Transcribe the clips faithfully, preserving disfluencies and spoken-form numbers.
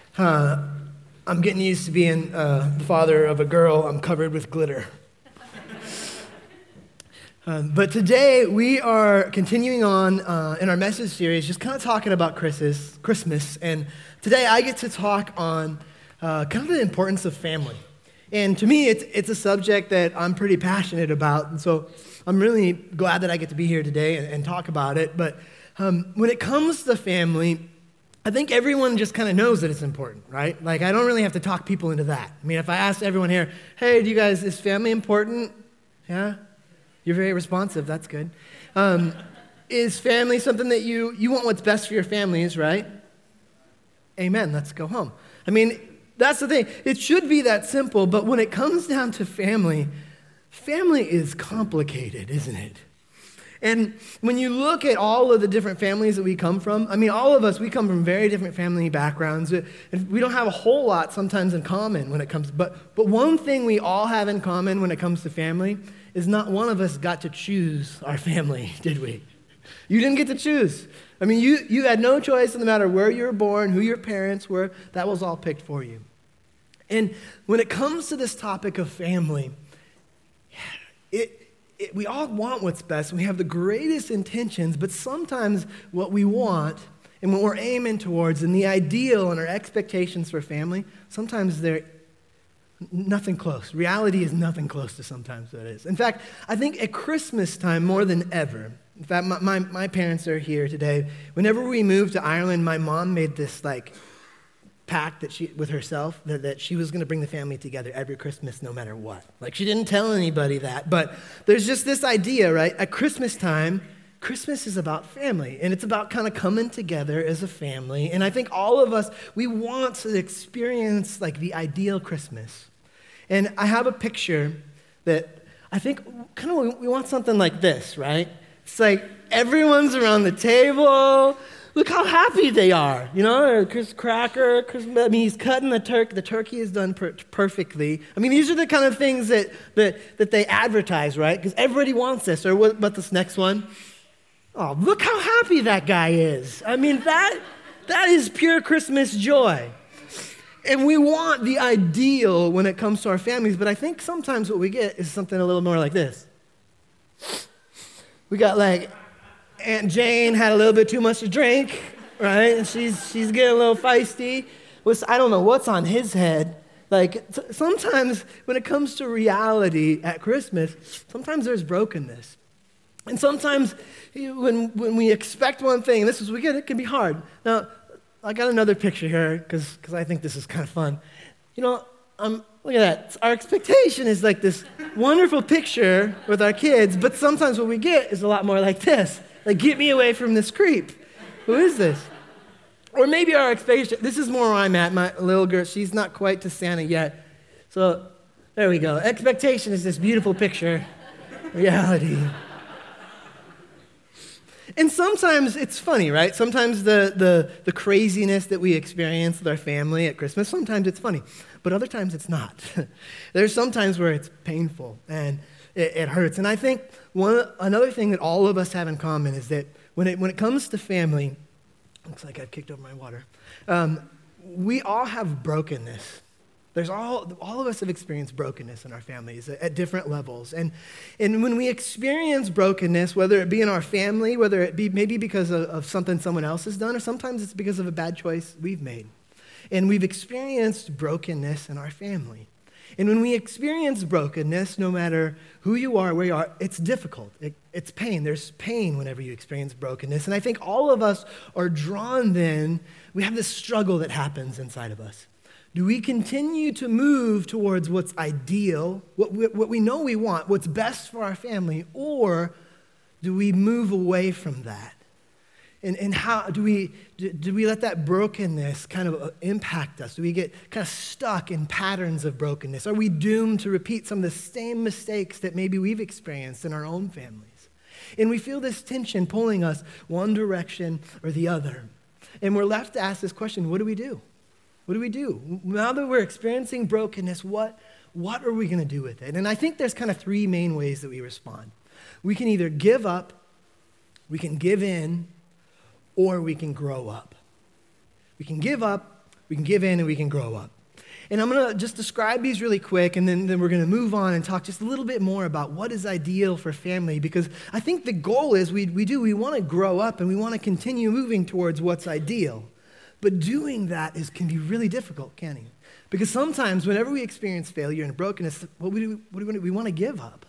Uh, I'm getting used to being uh, the father of a girl. I'm covered with glitter. Um, but today we are continuing on uh, in our message series, just kind of talking about Christmas. Christmas, and today I get to talk on uh, kind of the importance of family. And to me, it's it's a subject that I'm pretty passionate about, and so I'm really glad that I get to be here today and, and talk about it. But um, when it comes to family, I think everyone just kind of knows that it's important, right? Like, I don't really have to talk people into that. I mean, if I asked everyone here, hey, do you guys, is family important? Yeah? You're very responsive. That's good. Um, is family something that you, you want what's best for your families, right? Amen. Let's go home. I mean, that's the thing. It should be that simple, but when it comes down to family, family is complicated, isn't it? And when you look at all of the different families that we come from, I mean, all of us, we come from very different family backgrounds. And we don't have a whole lot sometimes in common when it comes, but, but one thing we all have in common when it comes to family is not one of us got to choose our family, did we? You didn't get to choose. I mean, you, you had no choice no matter where you were born, who your parents were, that was all picked for you. And when it comes to this topic of family, it It, we all want what's best, and we have the greatest intentions, but sometimes what we want and what we're aiming towards and the ideal and our expectations for family, sometimes they're nothing close. Reality is nothing close to sometimes what it is. In fact, I think at Christmas time more than ever, in fact, my, my, my parents are here today. Whenever we moved to Ireland, my mom made this like pact that she with herself that, that she was going to bring the family together every Christmas no matter what. Like, she didn't tell anybody that, but there's just this idea, right? At Christmas time, Christmas is about family, and it's about kind of coming together as a family. And I think all of us, we want to experience like the ideal Christmas. And I have a picture that I think kind of we want something like this, right? It's like everyone's around the table. Look how happy they are, you know, Chris Cracker, Chris, I mean, he's cutting the turkey. The turkey is done per- perfectly. I mean, these are the kind of things that that, that they advertise, right? Because everybody wants this. Or what about this next one? Oh, look how happy that guy is. I mean, that that is pure Christmas joy. And we want the ideal when it comes to our families, but I think sometimes what we get is something a little more like this. We got like, Aunt Jane had a little bit too much to drink, right? And she's she's getting a little feisty. I don't know what's on his head. Like, sometimes when it comes to reality at Christmas, sometimes there's brokenness. And sometimes when when we expect one thing, this is we get it can be hard. Now, I got another picture here because because I think this is kind of fun. You know, um, look at that. Our expectation is like this wonderful picture with our kids, but sometimes what we get is a lot more like this. Like, get me away from this creep. Who is this? Or maybe our expectation, this is more where I'm at. My little girl, she's not quite to Santa yet. So there we go. Expectation is this beautiful picture. Reality. And sometimes it's funny, right? Sometimes the, the, the craziness that we experience with our family at Christmas, sometimes it's funny. But other times it's not. There's some times where it's painful and it, it hurts. And I think one another thing that all of us have in common is that when it when it comes to family, looks like I've kicked over my water. Um, we all have brokenness. There's all all of us have experienced brokenness in our families at, at different levels, and and when we experience brokenness, whether it be in our family, whether it be maybe because of, of something someone else has done, or sometimes it's because of a bad choice we've made, and we've experienced brokenness in our family. And when we experience brokenness, no matter who you are, where you are, it's difficult. It, it's pain. There's pain whenever you experience brokenness. And I think all of us are drawn then, we have this struggle that happens inside of us. Do we continue to move towards what's ideal, what we, what we know we want, what's best for our family, or do we move away from that? And and how do we do, do we let that brokenness kind of impact us? Do we get kind of stuck in patterns of brokenness? Are we doomed to repeat some of the same mistakes that maybe we've experienced in our own families? And we feel this tension pulling us one direction or the other. And we're left to ask this question, what do we do? What do we do? Now that we're experiencing brokenness, what, what are we going to do with it? And I think there's kind of three main ways that we respond. We can either give up, we can give in, or we can grow up. We can give up, We can give in and we can grow up. And I'm going to just describe these really quick, and then, then we're going to move on and talk just a little bit more about what is ideal for family, because I think the goal is we, we do, we want to grow up and we want to continue moving towards what's ideal. But doing that is can be really difficult, can't it? Because sometimes whenever we experience failure and brokenness, what, we do, what do we, do? we want to give up.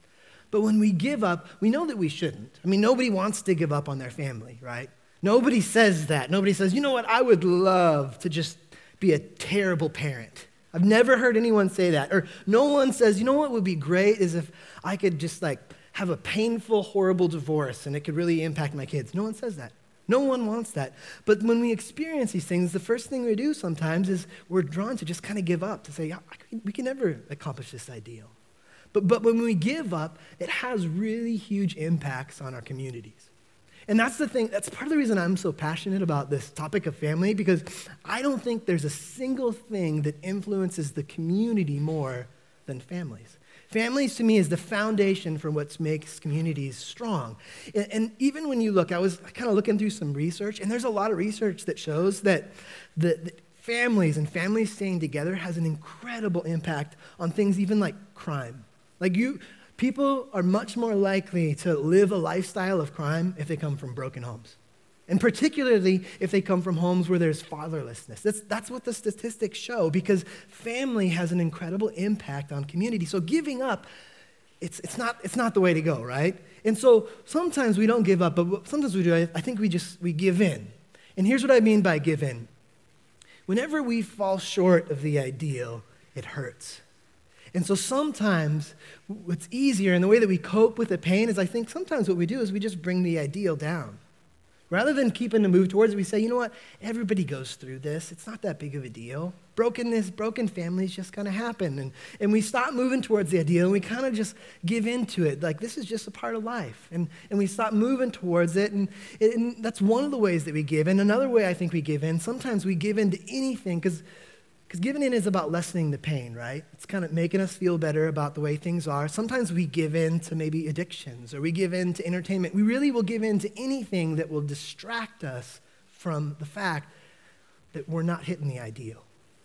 But when we give up, we know that we shouldn't. I mean, nobody wants to give up on their family, right? Nobody says that. Nobody says, you know what, I would love to just be a terrible parent. I've never heard anyone say that. Or no one says, you know what would be great is if I could just like have a painful, horrible divorce and it could really impact my kids. No one says that. No one wants that. But when we experience these things, the first thing we do sometimes is we're drawn to just kind of give up, to say, yeah, we can never accomplish this ideal. But, but when we give up, it has really huge impacts on our communities. And that's the thing, that's part of the reason I'm so passionate about this topic of family, because I don't think there's a single thing that influences the community more than families. Families, to me, is the foundation for what makes communities strong. And, and even when you look, I was kind of looking through some research, and there's a lot of research that shows that the, the families and families staying together has an incredible impact on things even like crime. Like you... People are much more likely to live a lifestyle of crime if they come from broken homes. And particularly if they come from homes where there's fatherlessness. That's, that's what the statistics show, because family has an incredible impact on community. So giving up, it's, it's, not, it's not the way to go, right? And so sometimes we don't give up, but sometimes we do. I think we just, we give in. And here's what I mean by give in. Whenever we fall short of the ideal, it hurts. And so sometimes what's easier, and the way that we cope with the pain is I think sometimes what we do is we just bring the ideal down. Rather than keeping the move towards it, we say, you know what, everybody goes through this. It's not that big of a deal. Brokenness, broken families just kind of happen. And, and we stop moving towards the ideal, and we kind of just give into it. Like, this is just a part of life. And, and we stop moving towards it, and, and that's one of the ways that we give. And another way I think we give in, sometimes we give in to anything, because Because giving in is about lessening the pain, right? It's kind of making us feel better about the way things are. Sometimes we give in to maybe addictions, or we give in to entertainment. We really will give in to anything that will distract us from the fact that we're not hitting the ideal.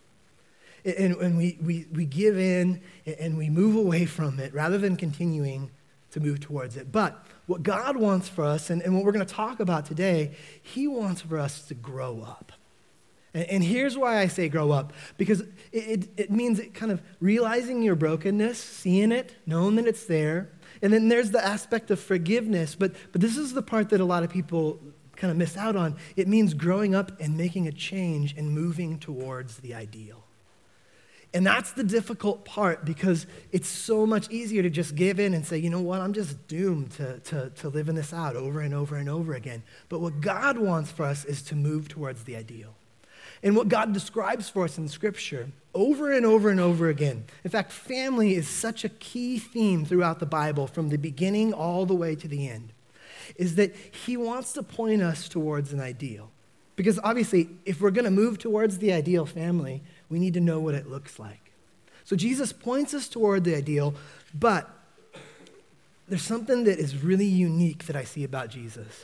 And, and we, we, we give in and we move away from it rather than continuing to move towards it. But what God wants for us, and, and what we're going to talk about today, he wants for us to grow up. And here's why I say grow up, because it, it, it means it kind of realizing your brokenness, seeing it, knowing that it's there. And then there's the aspect of forgiveness, but, but this is the part that a lot of people kind of miss out on. It means growing up and making a change and moving towards the ideal. And that's the difficult part, because it's so much easier to just give in and say, you know what, I'm just doomed to, to, to living this out over and over and over again. But what God wants for us is to move towards the ideal. And what God describes for us in Scripture over and over and over again. In fact, family is such a key theme throughout the Bible from the beginning all the way to the end, is that he wants to point us towards an ideal. Because obviously, if we're going to move towards the ideal family, we need to know what it looks like. So Jesus points us toward the ideal, but there's something that is really unique that I see about Jesus.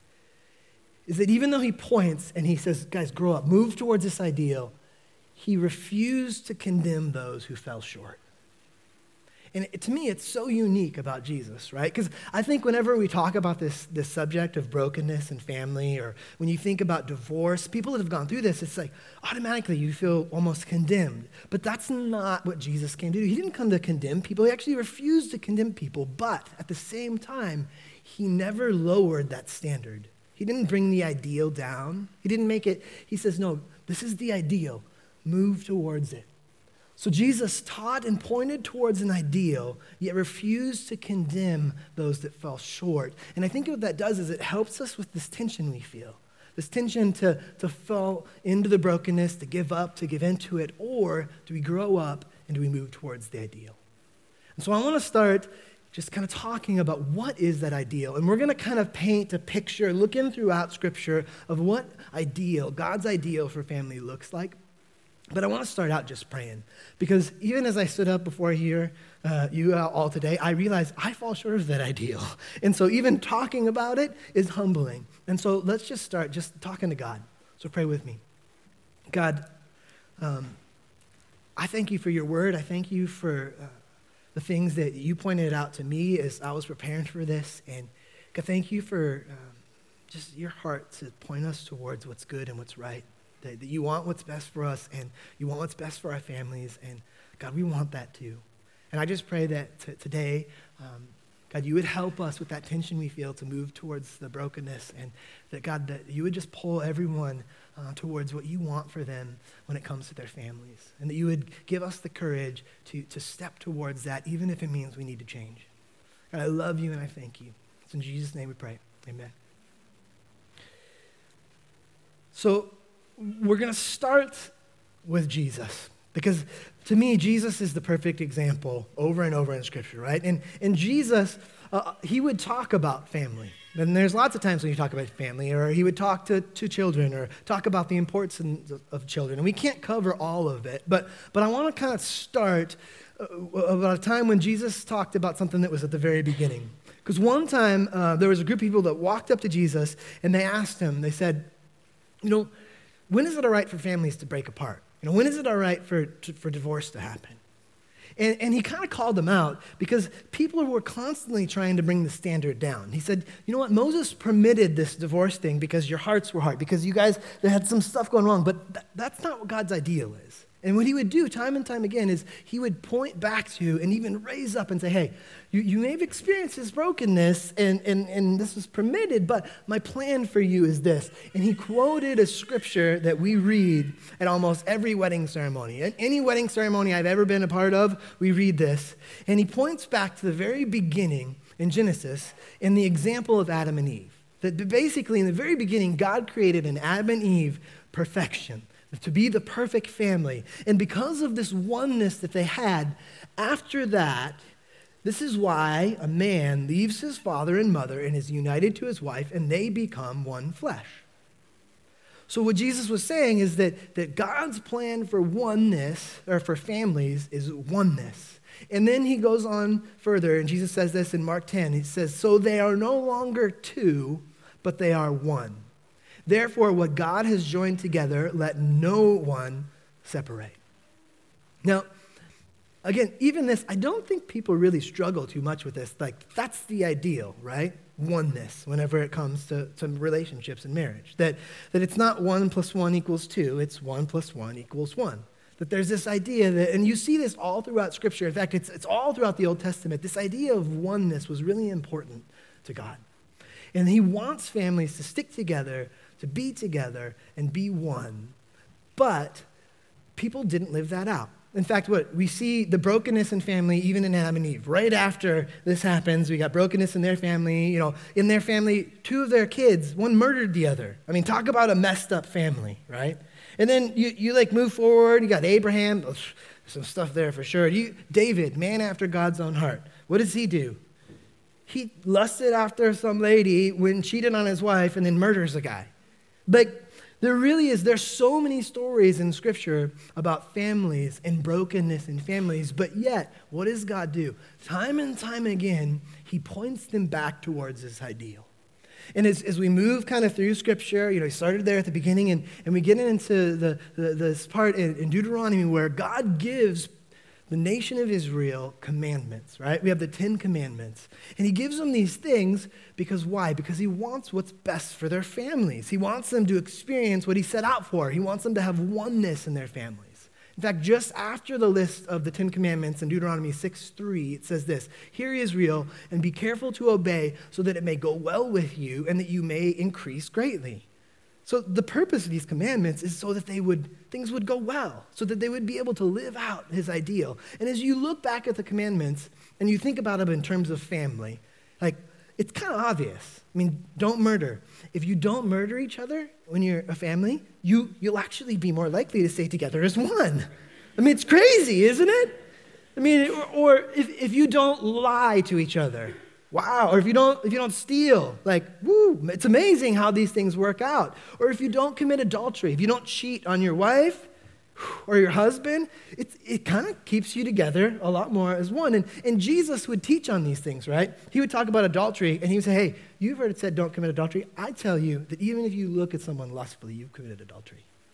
Is that even though he points and he says, guys, grow up, move towards this ideal, he refused to condemn those who fell short. And it, to me, it's so unique about Jesus, right? Because I think whenever we talk about this, this subject of brokenness and family, or when you think about divorce, people that have gone through this, it's like automatically you feel almost condemned. But that's not what Jesus came to do. He didn't come to condemn people. He actually refused to condemn people. But at the same time, he never lowered that standard. He didn't bring the ideal down. He didn't make it, he says, no, this is the ideal. Move towards it. So Jesus taught and pointed towards an ideal, yet refused to condemn those that fell short. And I think what that does is it helps us with this tension we feel. This tension to, to fall into the brokenness, to give up, to give into it, or do we grow up and do we move towards the ideal? And so I want to start just kind of talking about what is that ideal. And we're going to kind of paint a picture, looking throughout Scripture, of what ideal, God's ideal for family looks like. But I want to start out just praying. Because even as I stood up before here, uh, you all today, I realized I fall short of that ideal. And so even talking about it is humbling. And so let's just start just talking to God. So pray with me. God, um, I thank you for your word. I thank you for uh, the things that you pointed out to me as I was preparing for this. And God, thank you for um, just your heart to point us towards what's good and what's right. That, that you want what's best for us and you want what's best for our families. And God, we want that too. And I just pray that t- today, um, God, you would help us with that tension we feel to move towards the brokenness, and that, God, that you would just pull everyone uh, towards what you want for them when it comes to their families, and that you would give us the courage to, to step towards that, even if it means we need to change. God, I love you and I thank you. It's in Jesus' name we pray. Amen. So we're going to start with Jesus, because to me, Jesus is the perfect example over and over in Scripture, right? And, and Jesus, uh, he would talk about family. And there's lots of times when you talk about family, or he would talk to, to children, or talk about the importance of, of children. And we can't cover all of it, but, but I want to kind of start uh, about a time when Jesus talked about something that was at the very beginning. Because one time, uh, there was a group of people that walked up to Jesus, and they asked him, they said, you know, when is it all right for families to break apart? You know, when is it all right for, to, for divorce to happen? And, and he kind of called them out because people were constantly trying to bring the standard down. He said, you know what, Moses permitted this divorce thing because your hearts were hard, because you guys, there had some stuff going wrong, but th- that's not what God's ideal is. And what he would do time and time again is he would point back to and even raise up and say, hey, you, you may have experienced this brokenness and, and, and this was permitted, but my plan for you is this. And he quoted a scripture that we read at almost every wedding ceremony. At any wedding ceremony I've ever been a part of, we read this. And he points back to the very beginning in Genesis in the example of Adam and Eve. That basically in the very beginning, God created an Adam and Eve perfection, to be the perfect family. And because of this oneness that they had, after that, this is why a man leaves his father and mother and is united to his wife, and they become one flesh. So what Jesus was saying is that, that God's plan for oneness, or for families, is oneness. And then he goes on further, and Jesus says this in Mark ten. He says, so they are no longer two, but they are one. Therefore, what God has joined together, let no one separate. Now, again, even this, I don't think people really struggle too much with this. Like, that's the ideal, right? Oneness, whenever it comes to, to relationships and marriage. That, that it's not one plus one equals two, it's one plus one equals one. That there's this idea that, and you see this all throughout Scripture. In fact, it's, it's all throughout the Old Testament. This idea of oneness was really important to God. And he wants families to stick together, to be together and be one. But people didn't live that out. In fact, what we see the brokenness in family, even in Adam and Eve. Right after this happens, we got brokenness in their family. You know, in their family, two of their kids, one murdered the other. I mean, talk about a messed up family, right? And then you, you like move forward, you got Abraham, some stuff there for sure. You, David, man after God's own heart. What does he do? He lusted after some lady when cheated on his wife and then murders a guy. But there really is, there's so many stories in Scripture about families and brokenness in families, but yet, what does God do? Time and time again, he points them back towards this ideal. And as, as we move kind of through Scripture, you know, he started there at the beginning, and, and we get into the, the this part in, in Deuteronomy where God gives the nation of Israel commandments, right? We have the Ten Commandments. And he gives them these things because why? Because he wants what's best for their families. He wants them to experience what he set out for. He wants them to have oneness in their families. In fact, just after the list of the Ten Commandments in Deuteronomy six three, it says this, hear Israel, and be careful to obey so that it may go well with you and that you may increase greatly. So the purpose of these commandments is so that they would things would go well, so that they would be able to live out his ideal. And as you look back at the commandments and you think about them in terms of family, like it's kind of obvious. I mean, don't murder. If you don't murder each other when you're a family, you you'll actually be more likely to stay together as one. I mean, it's crazy, isn't it? I mean, or, or if, if you don't lie to each other. Wow, or if you don't if you don't steal, like, woo, it's amazing how these things work out. Or if you don't commit adultery, if you don't cheat on your wife or your husband, it, it kind of keeps you together a lot more as one. And, and Jesus would teach on these things, right? He would talk about adultery, and he would say, hey, you've heard it said don't commit adultery. I tell you that even if you look at someone lustfully, you've committed adultery.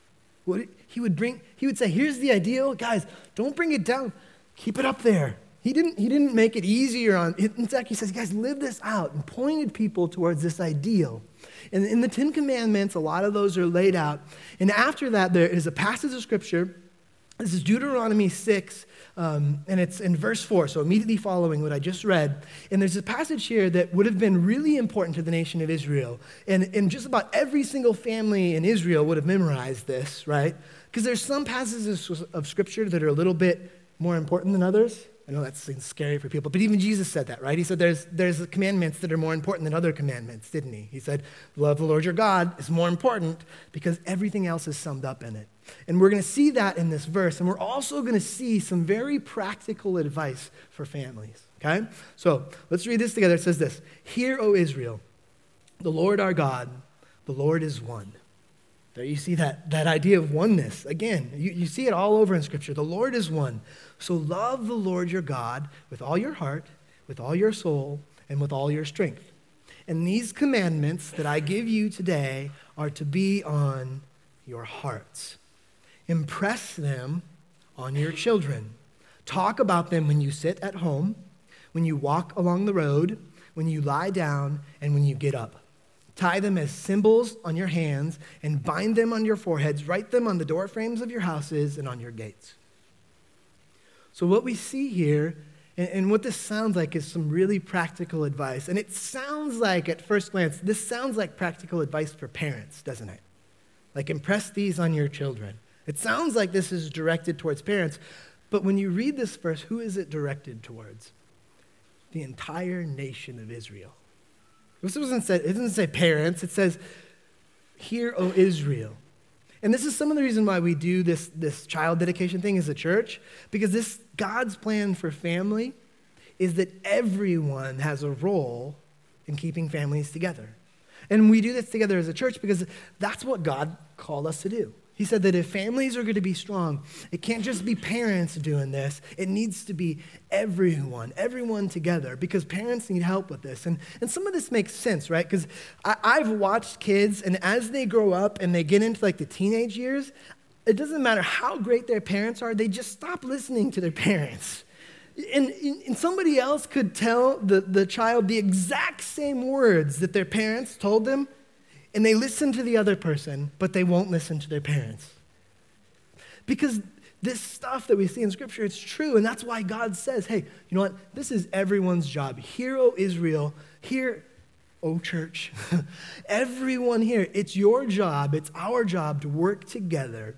What he would bring, he would say, here's the ideal. Guys, don't bring it down. Keep it up there. He didn't, he didn't make it easier on, in fact, he says, guys, live this out, and pointed people towards this ideal. And in the Ten Commandments, a lot of those are laid out. And after that, there is a passage of scripture. This is Deuteronomy six, um, and it's in verse four, so immediately following what I just read. And there's a passage here that would have been really important to the nation of Israel. And, and just about every single family in Israel would have memorized this, right? Because there's some passages of scripture that are a little bit more important than others. I know that seems scary for people, but even Jesus said that, right? He said there's there's commandments that are more important than other commandments, didn't he? He said, love the Lord your God is more important because everything else is summed up in it. And we're going to see that in this verse, and we're also going to see some very practical advice for families, okay? So let's read this together. It says this, "Hear, O Israel, the Lord our God, the Lord is one." There you see that, that idea of oneness. Again, you, you see it all over in Scripture. The Lord is one. So love the Lord your God with all your heart, with all your soul, and with all your strength. And these commandments that I give you today are to be on your hearts. Impress them on your children. Talk about them when you sit at home, when you walk along the road, when you lie down, and when you get up. Tie them as symbols on your hands and bind them on your foreheads. Write them on the doorframes of your houses and on your gates. So what we see here, and, and what this sounds like, is some really practical advice. And it sounds like, at first glance, this sounds like practical advice for parents, doesn't it? Like, impress these on your children. It sounds like this is directed towards parents. But when you read this verse, who is it directed towards? The entire nation of Israel. This doesn't say, it doesn't say parents. It says, "Hear, O Israel." And this is some of the reason why we do this, this child dedication thing as a church, because this God's plan for family is that everyone has a role in keeping families together. And we do this together as a church because that's what God called us to do. He said that if families are going to be strong, it can't just be parents doing this. It needs to be everyone, everyone together, because parents need help with this. And, and some of this makes sense, right? Because I've watched kids, and as they grow up and they get into like the teenage years, it doesn't matter how great their parents are, they just stop listening to their parents. And, and somebody else could tell the, the child the exact same words that their parents told them, and they listen to the other person, but they won't listen to their parents. Because this stuff that we see in Scripture, it's true, and that's why God says, hey, you know what? This is everyone's job. Hear, O Israel. Hear, O church. Everyone here, it's your job, it's our job to work together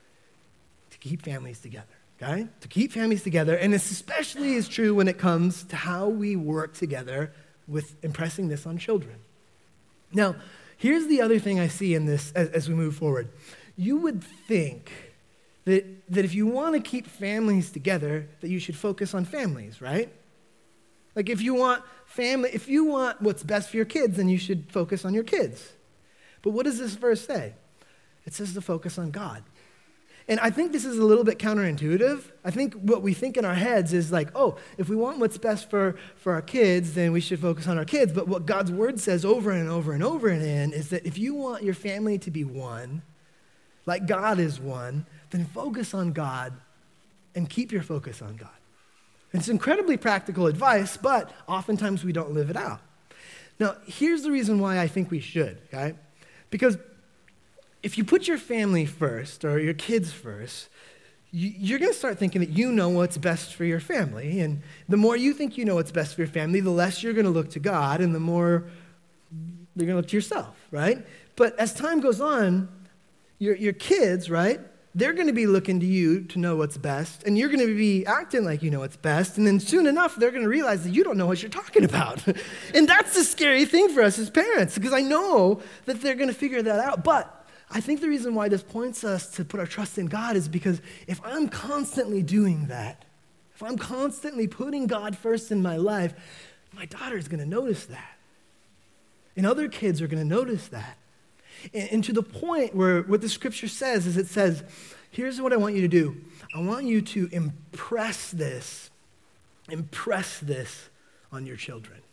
to keep families together, okay? To keep families together, and this especially is true when it comes to how we work together with impressing this on children. Now, here's the other thing I see in this as, as we move forward. You would think that, that if you want to keep families together, that you should focus on families, right? Like if you want family, if you want what's best for your kids, then you should focus on your kids. But what does this verse say? It says to focus on God. And I think this is a little bit counterintuitive. I think what we think in our heads is like, oh, if we want what's best for, for our kids, then we should focus on our kids. But what God's word says over and over and over again is that if you want your family to be one, like God is one, then focus on God and keep your focus on God. It's incredibly practical advice, but oftentimes we don't live it out. Now, here's the reason why I think we should, okay? Because if you put your family first or your kids first, you're going to start thinking that you know what's best for your family. And the more you think you know what's best for your family, the less you're going to look to God and the more you're going to look to yourself, right? But as time goes on, your, your kids, right, they're going to be looking to you to know what's best, and you're going to be acting like you know what's best, and then soon enough, they're going to realize that you don't know what you're talking about. And that's the scary thing for us as parents, because I know that they're going to figure that out. But I think the reason why this points us to put our trust in God is because if I'm constantly doing that, if I'm constantly putting God first in my life, my daughter is going to notice that. And other kids are going to notice that. And, and to the point where what the scripture says is it says, here's what I want you to do. I want you to impress this, impress this on your children.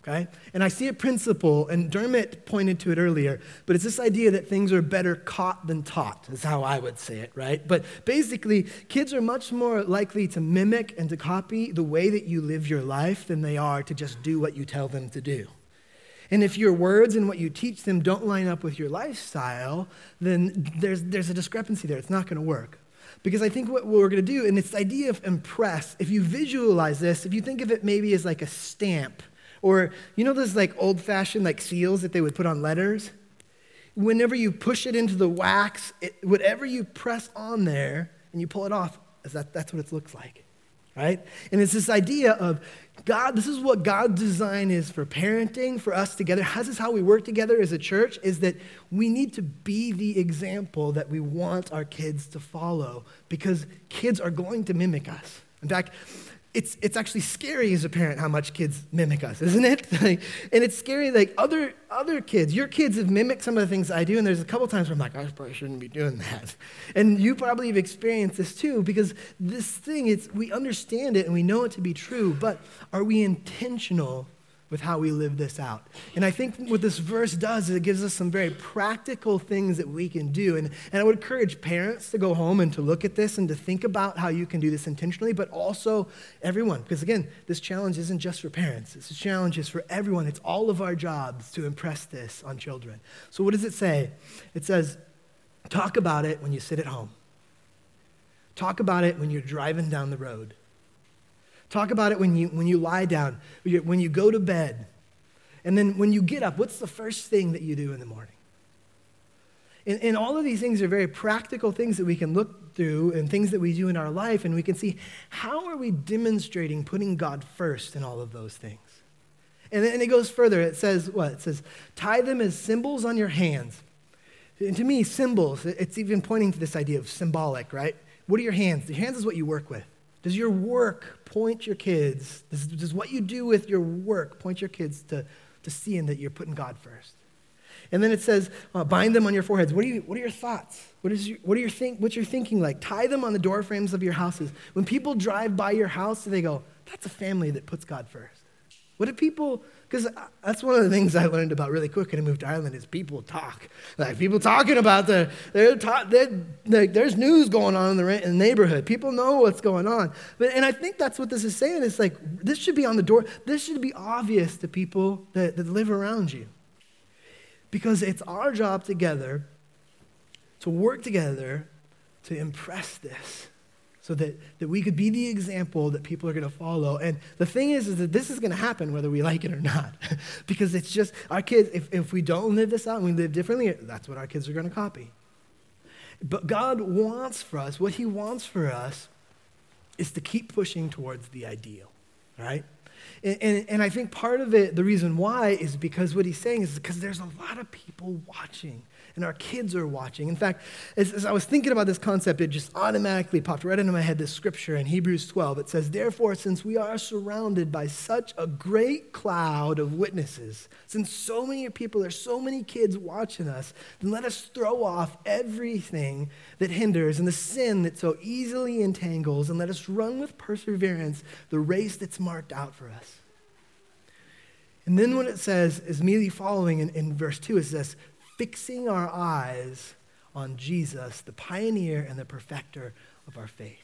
okay? And I see a principle, and Dermot pointed to it earlier, but it's this idea that things are better caught than taught, is how I would say it, right? But basically, kids are much more likely to mimic and to copy the way that you live your life than they are to just do what you tell them to do. And if your words and what you teach them don't line up with your lifestyle, then there's, there's a discrepancy there. It's not going to work. Because I think what we're going to do, and it's the idea of impress, if you visualize this, if you think of it maybe as like a stamp, or you know those like old-fashioned like seals that they would put on letters? Whenever you push it into the wax, it, whatever you press on there and you pull it off, is that, that's what it looks like, right? And it's this idea of God, this is what God's design is for parenting, for us together. This is how we work together as a church, is that we need to be the example that we want our kids to follow, because kids are going to mimic us. In fact, it's it's actually scary as a parent how much kids mimic us, isn't it? Like, and it's scary, like other other kids, your kids have mimicked some of the things I do, and there's a couple times where I'm like, I probably shouldn't be doing that. And you probably have experienced this too, because this thing, it's we understand it and we know it to be true, but are we intentional with how we live this out? And I think what this verse does is it gives us some very practical things that we can do. And, and I would encourage parents to go home and to look at this and to think about how you can do this intentionally, but also everyone. Because again, this challenge isn't just for parents. This challenge is for everyone. It's all of our jobs to impress this on children. So what does it say? It says, talk about it when you sit at home. Talk about it when you're driving down the road. Talk about it when you when you lie down, when you go to bed. And then when you get up, what's the first thing that you do in the morning? And, and all of these things are very practical things that we can look through and things that we do in our life, and we can see how are we demonstrating putting God first in all of those things. And then it goes further. It says what? It says, tie them as symbols on your hands. And to me, symbols, it's even pointing to this idea of symbolic, right? What are your hands? Your hands is what you work with. Does your work point your kids, does, does what you do with your work point your kids to, to seeing that you're putting God first? And then it says, uh, bind them on your foreheads. What are, you, what are your thoughts? What is your, what are your think, what's your thinking like? Tie them on the door frames of your houses. When people drive by your house, they go, that's a family that puts God first. What do people, because that's one of the things I learned about really quick when I moved to Ireland is people talk. Like people talking about the, they're ta- they're, like, there's news going on in the, in the neighborhood. People know what's going on. But And I think that's what this is saying. It's like, this should be on the door. This should be obvious to people that, that live around you. Because it's our job together to work together to impress this. So that, that we could be the example that people are going to follow. And the thing is, is that this is going to happen whether we like it or not. Because it's just, our kids, if, if we don't live this out and we live differently, that's what our kids are going to copy. But God wants for us, what he wants for us is to keep pushing towards the ideal, right? And, and, and I think part of it, the reason why, is because what he's saying is because there's a lot of people watching. And our kids are watching. In fact, as, as I was thinking about this concept, it just automatically popped right into my head, this scripture in Hebrews twelve. It says, therefore, since we are surrounded by such a great cloud of witnesses, since so many people, there's so many kids watching us, then let us throw off everything that hinders and the sin that so easily entangles, and let us run with perseverance the race that's marked out for us. And then what it says is immediately following in, in verse two, it says, fixing our eyes on Jesus, the pioneer and the perfecter of our faith.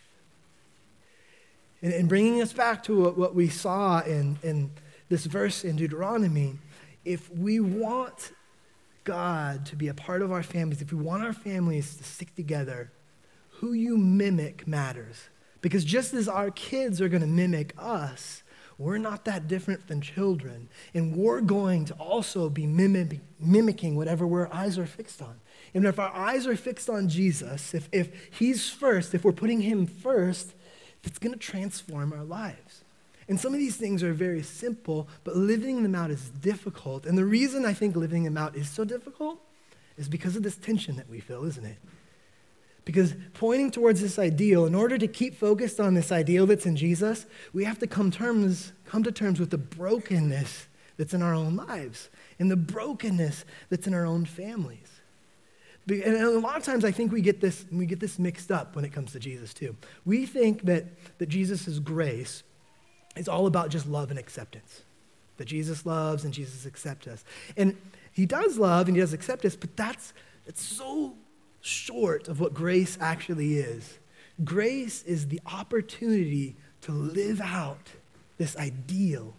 And, and bringing us back to what, what we saw in, in this verse in Deuteronomy, if we want God to be a part of our families, if we want our families to stick together, who you mimic matters. Because just as our kids are going to mimic us, we're not that different than children, and we're going to also be mimic, mimicking whatever our eyes are fixed on. And if our eyes are fixed on Jesus, if, if he's first, if we're putting him first, it's going to transform our lives. And some of these things are very simple, but living them out is difficult. And the reason I think living them out is so difficult is because of this tension that we feel, isn't it? Because pointing towards this ideal, in order to keep focused on this ideal that's in Jesus, we have to come terms, come to terms with the brokenness that's in our own lives and the brokenness that's in our own families. And a lot of times I think we get this, we get this mixed up when it comes to Jesus too. We think that, that Jesus' grace is all about just love and acceptance. that Jesus loves and Jesus accepts us. And he does love and he does accept us, but that's, that's so short of what grace actually is. Grace is the opportunity to live out this ideal.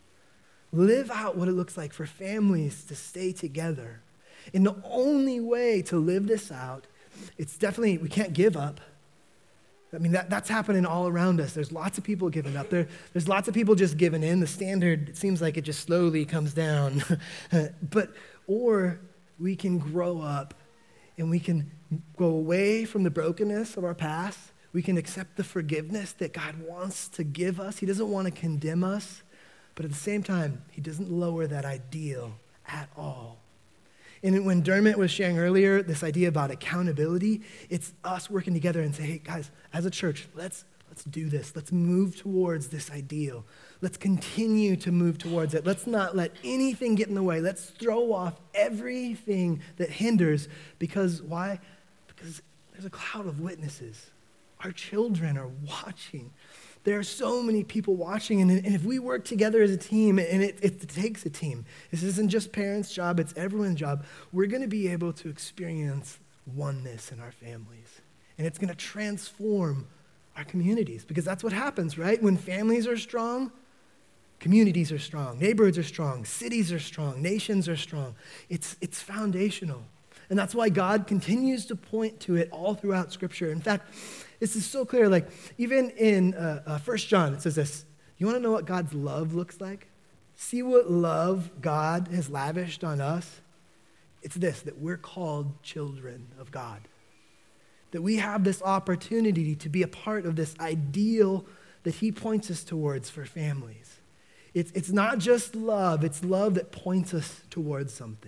Live out what it looks like for families to stay together. And the only way to live this out, it's definitely, we can't give up. I mean, that, that's happening all around us. There's lots of people giving up. There, there's lots of people just giving in. The standard, it seems like it just slowly comes down. but, or we can grow up and we can go away from the brokenness of our past. We can accept the forgiveness that God wants to give us. He doesn't want to condemn us, but at the same time, he doesn't lower that ideal at all. And when Dermot was sharing earlier, this idea about accountability, it's us working together and say, hey, guys, as a church, let's let's do this. Let's move towards this ideal. Let's continue to move towards it. Let's not let anything get in the way. Let's throw off everything that hinders because why? Because there's a cloud of witnesses. Our children are watching. There are so many people watching, and, and if we work together as a team, and it, it takes a team, this isn't just parents' job, it's everyone's job, we're going to be able to experience oneness in our families. And it's going to transform our communities, because that's what happens, right? When families are strong, communities are strong, neighborhoods are strong, cities are strong, nations are strong. It's, it's foundational. And that's why God continues to point to it all throughout Scripture. In fact, this is so clear. Like, even in uh, uh, First John, it says this. You want to know what God's love looks like? See what love God has lavished on us? It's this, that we're called children of God. That we have this opportunity to be a part of this ideal that he points us towards for families. It's, it's not just love. It's love that points us towards something.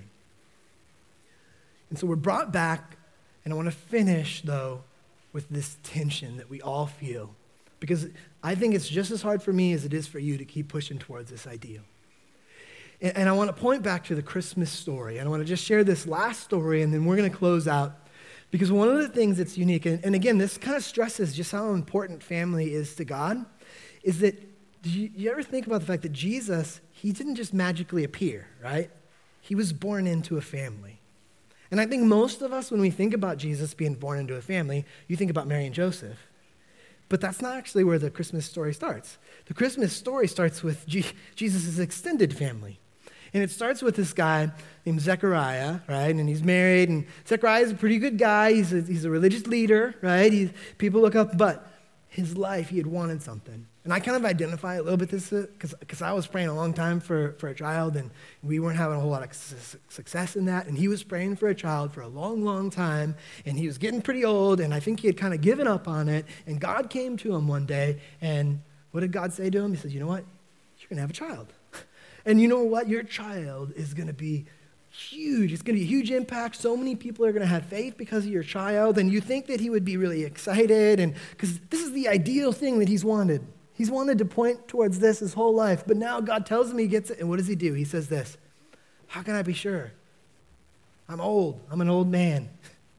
And so we're brought back, and I want to finish, though, with this tension that we all feel. Because I think it's just as hard for me as it is for you to keep pushing towards this ideal. And, and I want to point back to the Christmas story. And I want to just share this last story, and then we're going to close out. Because one of the things that's unique, and, and again, this kind of stresses just how important family is to God, is that, do you, you ever think about the fact that Jesus, he didn't just magically appear, right? He was born into a family. And I think most of us, when we think about Jesus being born into a family, you think about Mary and Joseph. But that's not actually where the Christmas story starts. The Christmas story starts with G- Jesus' extended family. And it starts with this guy named Zechariah, right? And he's married, and Zechariah is a pretty good guy. He's a, he's a religious leader, right? He's, people look up, but his life, he had wanted something. And I kind of identify a little bit this, because because I was praying a long time for, for a child, and we weren't having a whole lot of su- success in that. And he was praying for a child for a long, long time, and he was getting pretty old, and I think he had kind of given up on it. And God came to him one day, and what did God say to him? He said, you know what? You're going to have a child. And you know what? Your child is going to be huge. It's going to be a huge impact. So many people are going to have faith because of your child. And you think that he would be really excited, and because this is the ideal thing that he's wanted. He's wanted to point towards this his whole life. But now God tells him he gets it. And what does he do? He says this, how can I be sure? I'm old. I'm an old man.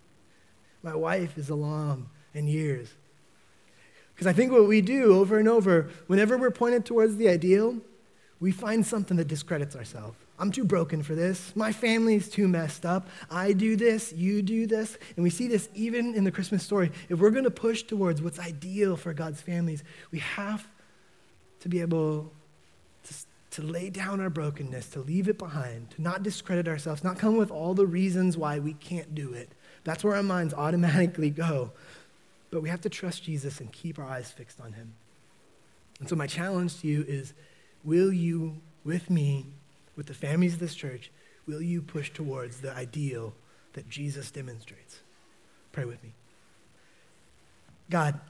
My wife is along in years. Because I think what we do over and over, whenever we're pointed towards the ideal, we find something that discredits ourselves. I'm too broken for this. My family's too messed up. I do this, you do this. And we see this even in the Christmas story. If we're going to push towards what's ideal for God's families, we have to be able to, to lay down our brokenness, to leave it behind, to not discredit ourselves, not come with all the reasons why we can't do it. That's where our minds automatically go. But we have to trust Jesus and keep our eyes fixed on him. And so my challenge to you is, will you, with me, with the families of this church, will you push towards the ideal that Jesus demonstrates? Pray with me. God,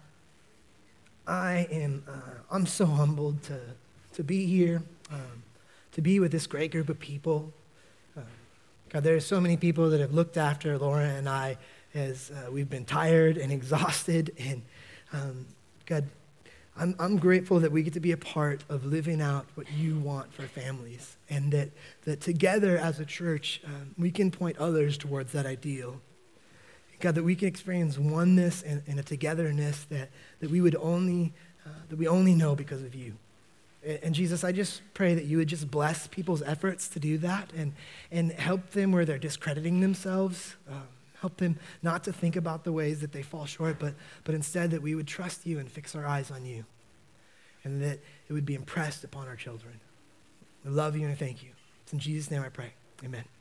I am, uh, I'm so humbled to, to be here, um, to be with this great group of people. Uh, God, there are so many people that have looked after Laura and I as uh, we've been tired and exhausted. And um, God, I'm, I'm grateful that we get to be a part of living out what you want for families, and that, that together as a church, um, we can point others towards that ideal. God, that we can experience oneness and, and a togetherness that, that we would only, uh, that we only know because of you. And Jesus, I just pray that you would just bless people's efforts to do that and, and help them where they're discrediting themselves. Um, help them not to think about the ways that they fall short, but, but instead that we would trust you and fix our eyes on you. And that it would be impressed upon our children. We love you and thank you. It's in Jesus' name I pray. Amen.